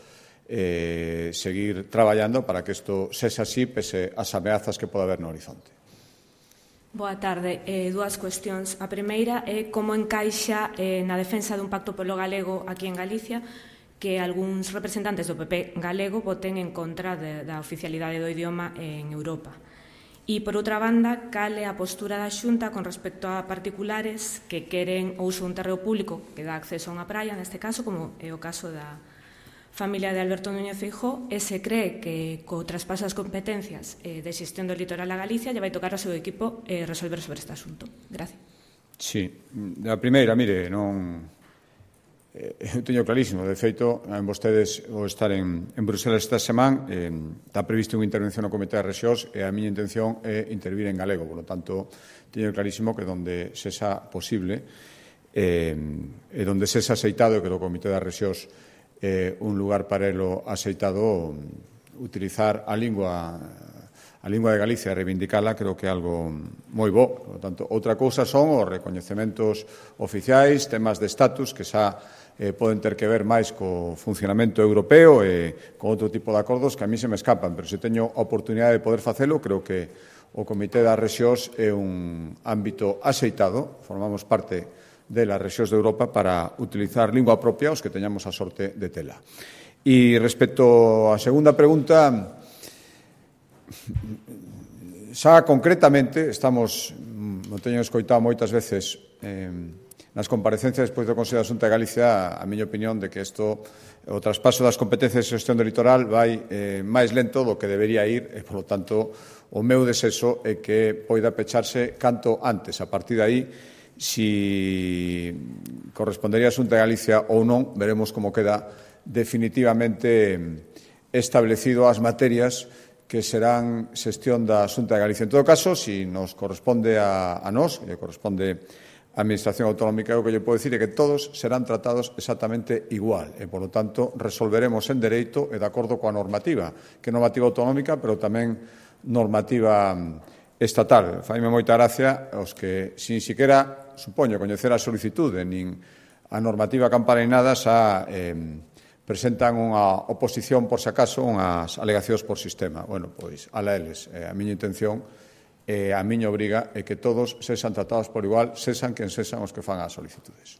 seguir traballando para que isto sexa así pese as ameazas que pode haber no horizonte. Boa tarde. Dúas cuestións. A primeira é como encaixa na defensa dun pacto polo galego aquí en Galicia que algúns representantes do PP galego voten en contra da oficialidade do idioma en Europa. E, por outra banda, cal é a postura da Xunta con respecto a particulares que queren o uso dun terreo público que dá acceso a unha praia, neste caso, como é o caso da familia de Alberto Núñez Feijóo, e se cree que co traspaso das competencias de xestión do litoral a Galicia lle vai tocar ao seu equipo resolver sobre este asunto. Gracias. Sí, a primeira, mire, non... Eu teño clarísimo, de feito, vostedes vou estar en Bruselas esta semana, está previsto unha intervención no Comité de Rexións e a miña intención é intervir en galego, por lo tanto, teño clarísimo que donde sexa posible e donde sexa aceitado, que o Comité de Rexións un lugar para elo aceitado, utilizar a lingua de Galicia e reivindicala, creo que é algo moi bo. Por lo tanto, outra cousa son os recoñecementos oficiais, temas de estatus que xa poden ter que ver máis co funcionamento europeo e con outro tipo de acordos que a mí se me escapan, pero se teño a oportunidade de poder facelo, creo que o Comité das Rexións é un ámbito aceitado, formamos parte de las rexións de Europa para utilizar lingua propia os que teñamos a sorte de tela. E respecto á segunda pregunta, xa concretamente estamos, non teño escoitado moitas veces nas comparecencias despois do Consello da Xunta de Galicia a miña opinión de que o traspaso das competencias de xestión do litoral vai máis lento do que debería ir e, polo tanto, o meu desexo é que poida pecharse canto antes. A partir de aí, si correspondería a Xunta de Galicia ou non, veremos como queda definitivamente establecido as materias que serán xestión da Xunta de Galicia. En todo caso, si nos corresponde a nós, que corresponde a Administración Autonómica, o que lle podo dicir é que todos serán tratados exactamente igual e, por lo tanto, resolveremos en dereito e de acordo coa normativa, que é normativa autonómica, pero tamén normativa estatal. Faime moita gracia os que, sin siquiera, supoño, coñecer a solicitude, nin a normativa campana nin nada, xa presentan unha oposición, por se acaso, unhas alegacións por sistema. Bueno, pois, ala eles. A miña intención a miña obriga é que todos sexan tratados por igual, sexan quen sexan os que fan as solicitudes.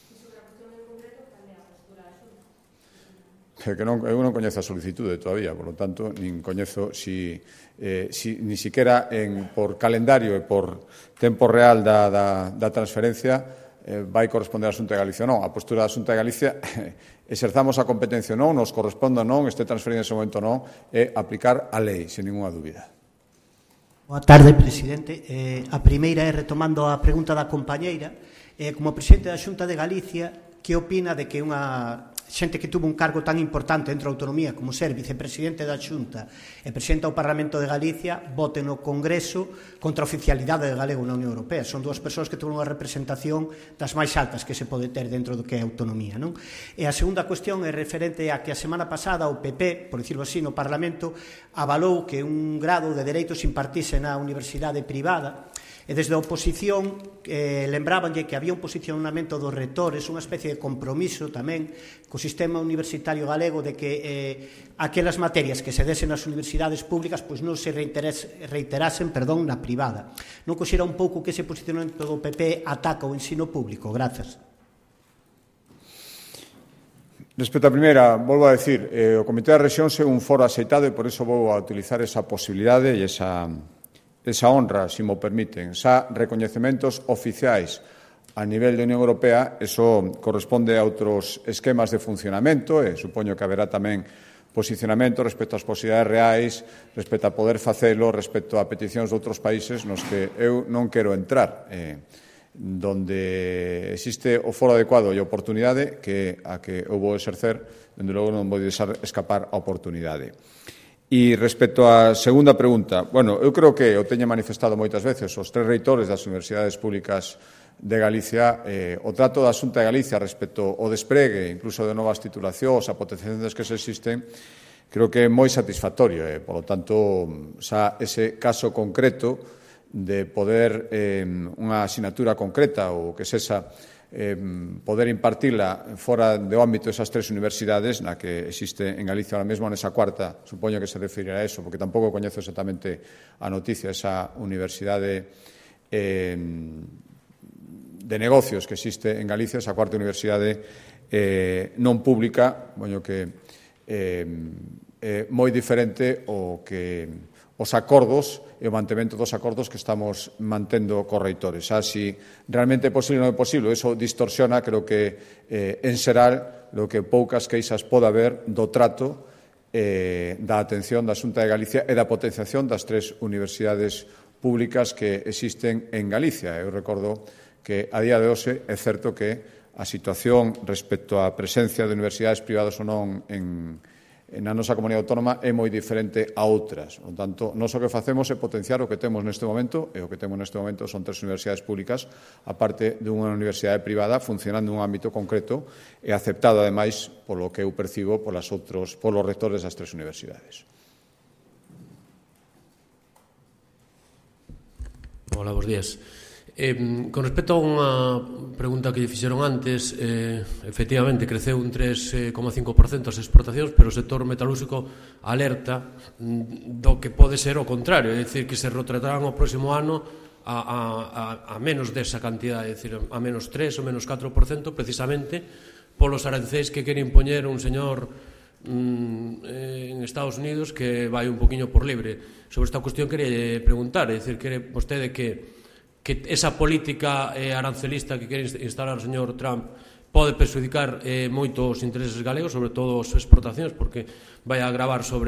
Eu non coñezo a solicitude todavía, por lo tanto, nin coñezo ni siquiera por calendario e por tempo real da transferencia vai corresponder á Xunta de Galicia ou non. A postura da Xunta de Galicia, exerzamos a competencia ou non, nos corresponde ou non, este transferir en ese momento ou non, é aplicar a lei, sin ninguna dúbida. Boa tarde, presidente. A primeira é retomando a pregunta da compañeira. Como presidente da Xunta de Galicia, que opina de que unha xente que tuvo un cargo tan importante dentro da autonomía como ser vicepresidente da Xunta e presidente do Parlamento de Galicia vote no Congreso contra a oficialidade de galego na Unión Europea? Son dúas persoas que tuveron unha representación das máis altas que se pode ter dentro do que é a autonomía, non? E a segunda cuestión é referente a que a semana pasada o PP, por dicirlo así, no Parlamento avalou que un grado de dereitos impartise na universidade privada. E desde a oposición lembrabanlle que había un posicionamento dos rectores, unha especie de compromiso tamén co sistema universitario galego de que aquelas materias que se desen nas universidades públicas pois non se reiterasen na privada. Non coxera un pouco que ese posicionamento do PP ataca o ensino público? Grazas. Respecto a primeira, volvo a decir, o Comité de Rexións é un foro aceitado e por iso vou a utilizar esa posibilidade e esa honra, se mo permiten, xa recoñecementos oficiais a nivel de Unión Europea, eso corresponde a outros esquemas de funcionamento e supoño que haberá tamén posicionamento respecto ás posibilidades reais, respecto a poder facelo, respecto a peticións de outros países nos que eu non quero entrar, donde existe o foro adecuado e a oportunidade a que eu vou exercer, dende logo non vou deixar escapar a oportunidade. E respecto á segunda pregunta, bueno, eu creo que o teño manifestado moitas veces os tres reitores das universidades públicas de Galicia, o trato da Xunta de Galicia respecto ao despregue, incluso de novas titulacións, a potenciacións que se existen, creo que é moi satisfactorio. Por lo tanto, xa ese caso concreto de poder unha asignatura concreta ou que sexa poder impartila fora do ámbito desas 3 universidades, na que existe en Galicia ahora mesmo, nesa cuarta, supoño que se referirá a eso, porque tampouco coñezo exactamente a noticia, esa universidade de negocios que existe en Galicia, esa cuarta universidade non pública, supoño que moi diferente os acordos e o mantemento dos acordos que estamos mantendo cos reitores. Si realmente é posible ou non é posible, eso distorsiona, creo que en xeral, lo que poucas queixas pode haber do trato da atención da Xunta de Galicia e da potenciación das 3 universidades públicas que existen en Galicia. Eu recordo que a día de hoxe é certo que a situación respecto á presencia de universidades privadas ou non na nosa comunidade autónoma é moi diferente a outras. Por tanto, nós o que facemos é potenciar o que temos neste momento, e o que temos neste momento son 3 universidades públicas, aparte dunha universidade privada funcionando nun ámbito concreto e aceptado, ademais, polo que eu percibo polos rectores das 3 universidades. Hola, bons días. Con respecto a unha pregunta que lle fixeron antes, efectivamente creceu un 3,5% as exportacións, pero o sector metalúrxico alerta do que pode ser o contrario, é dicir, que se retratarán o próximo ano a menos desa cantidad, é dicir, a menos 3 ou menos 4%, precisamente polos arancéis que quere impoñer un señor en Estados Unidos que vai un poquinho por libre. Sobre esta cuestión quería preguntar, é dicir, quere vostede que esa política arancelista que quere instalar o señor Trump pode perxudicar moito os intereses galegos, sobre todo as exportacións, porque vai a agravar sobre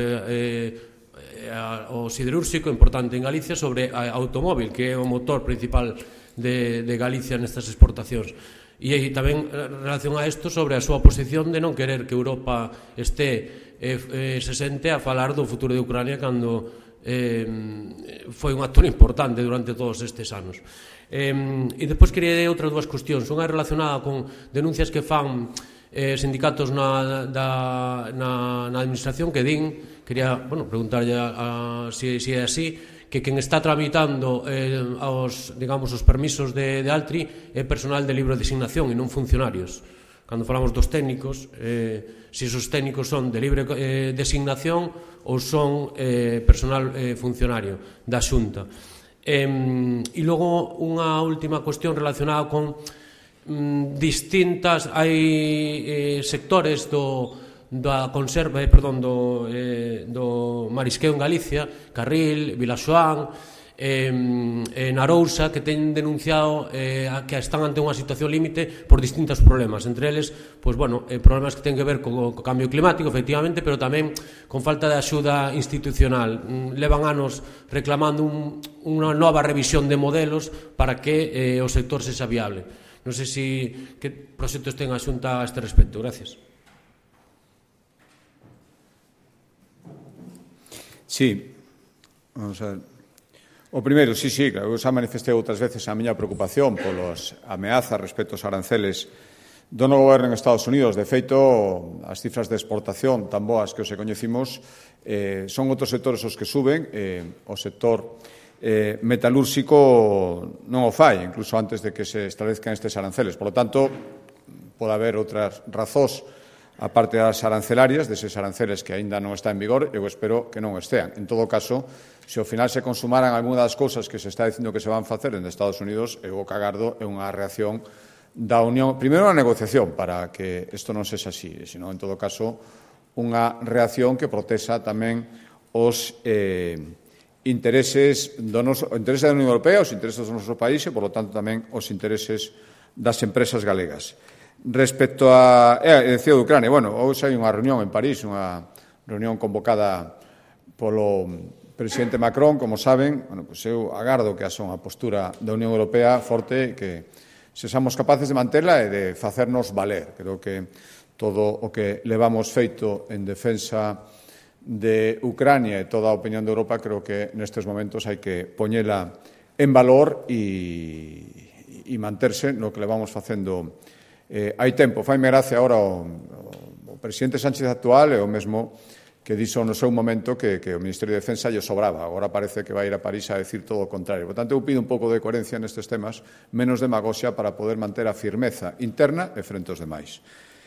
o siderúrxico importante en Galicia, sobre a automóvil, que é o motor principal de Galicia nestas exportacións. E tamén, en relación a isto, sobre a súa posición de non querer que Europa se sente a falar do futuro de Ucrania cando foi un actor importante durante todos estes anos. E depois quería outras 2 cuestións. Unha relacionada con denuncias que fan sindicatos na administración que din, quería preguntarlle se é así, que quen está tramitando os permisos de Altri é personal de libre designación e non funcionarios. Cando falamos dos técnicos, se esos técnicos son de libre designación ou son personal funcionario da Xunta. E logo unha última cuestión relacionada con distintas, hai sectores da conserva, do marisqueo en Galicia, Carril, Vilaxoán, en Arousa, que teñen denunciado que están ante unha situación límite por distintos problemas, entre eles problemas que ten que ver co cambio climático, efectivamente, pero tamén con falta de axuda institucional. Levan anos reclamando unha nova revisión de modelos para que o sector sexa viable. Non sei que proxectos ten a Xunta a este respecto. Gracias. Sí, vamos a ver. O primeiro, sí, eu xa manifestei outras veces a miña preocupación polas ameazas respecto aos aranceles do novo goberno en Estados Unidos. De feito, as cifras de exportación tan boas que os coñecimos son outros sectores os que suben. O sector metalúrxico non o fai, incluso antes de que se establezcan estes aranceles. Por lo tanto, pode haber outras razóns aparte das arancelarias, deses aranceles que aínda non está en vigor, eu espero que non estean. En todo caso, se ao final se consumaran algunha das cousas que se está dicindo que se van facer en Estados Unidos, eu o que agardo é unha reacción da Unión, primeiro unha negociación para que isto non sexa así, senón, en todo caso, unha reacción que protexa tamén os intereses da Unión Europea, os intereses do noso país e, por lo tanto, tamén os intereses das empresas galegas. Respecto a decía de Ucrania, hoxe hai unha reunión en París, unha reunión convocada polo presidente Macron, como saben. Eu agardo que haxa unha postura da Unión Europea forte, que sexamos capaces de mantela e de facernos valer. Creo que todo o que levamos feito en defensa de Ucrania e toda a opinión de Europa, creo que nestes momentos hai que poñela en valor e manterse no que levamos facendo hai tempo. Faime gracia agora o presidente Sánchez actual e o mesmo dixo no seu momento que o Ministerio de Defensa lle sobraba. Agora parece que vai ir a París a decir todo o contrario. Por tanto, eu pido un pouco de coherencia nestes temas, menos demagoxia para poder manter a firmeza interna e frente aos demais.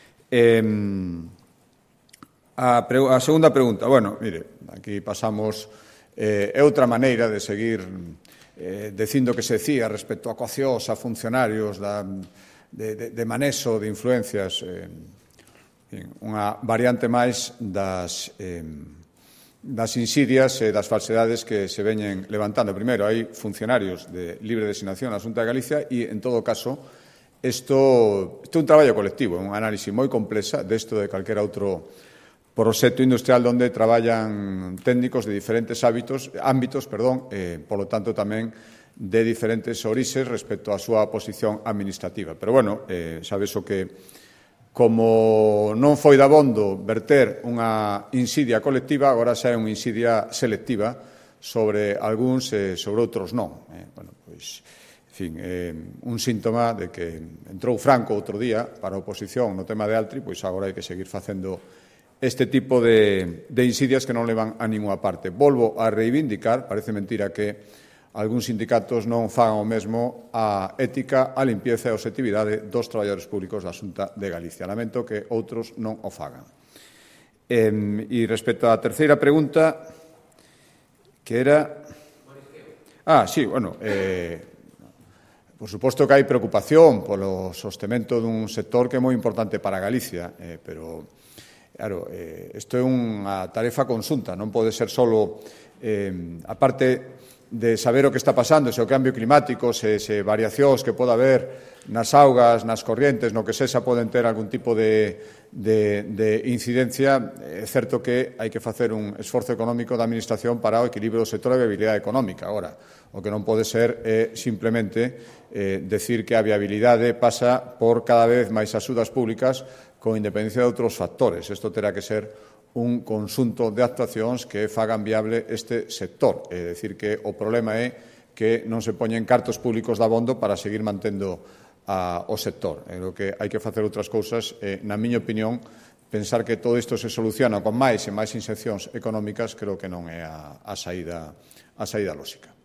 A segunda pregunta, bueno, mire, aquí pasamos outra maneira de seguir dicindo que se decía respecto a coaccións a funcionarios de manexo de influencias, unha variante máis das insidias e das falsedades que se veñen levantando. Primeiro, hai funcionarios de libre designación na Xunta de Galicia e, en todo caso, isto é un traballo colectivo, un análisis moi complexa desto de calquera outro proxecto industrial onde traballan técnicos de diferentes ámbitos, polo tanto tamén de diferentes orixes respecto á súa posición administrativa. Pero, bueno, sabes o que, como non foi dabondo verter unha insidia colectiva, agora xa é unha insidia selectiva sobre algúns e sobre outros non. Bueno, pois, en fin, un síntoma de que entrou Franco outro día para a oposición no tema de Altri, pois agora hai que seguir facendo este tipo de insidias que non levan a ninguna parte. Volvo a reivindicar, parece mentira que algúns sindicatos non fagan o mesmo a ética, a limpieza e a objetividade dos traballadores públicos da Xunta de Galicia. Lamento que outros non o fagan. E respecto á terceira pregunta, que era... sí, bueno, por suposto que hai preocupación polo sostemento dun sector que é moi importante para Galicia, pero... Claro, isto é unha tarefa conxunta, non pode ser solo, aparte de saber o que está pasando, se o cambio climático, se variacións que poda haber nas augas, nas corrientes, no que sexa poden ter algún tipo de incidencia. É certo que hai que facer un esforzo económico da Administración para o equilibrio do sector e a viabilidade económica. Agora, o que non pode ser é simplemente decir que a viabilidade pasa por cada vez máis axudas públicas con independencia de outros factores. Isto terá que ser un conxunto de actuacións que fagan viable este sector. É dicir, que o problema é que non se poñen cartos públicos dabondo para seguir mantendo o sector. O que hai que facer outras cousas, na miña opinión, pensar que todo isto se soluciona con máis e máis insercións económicas, creo que non é a saída lóxica.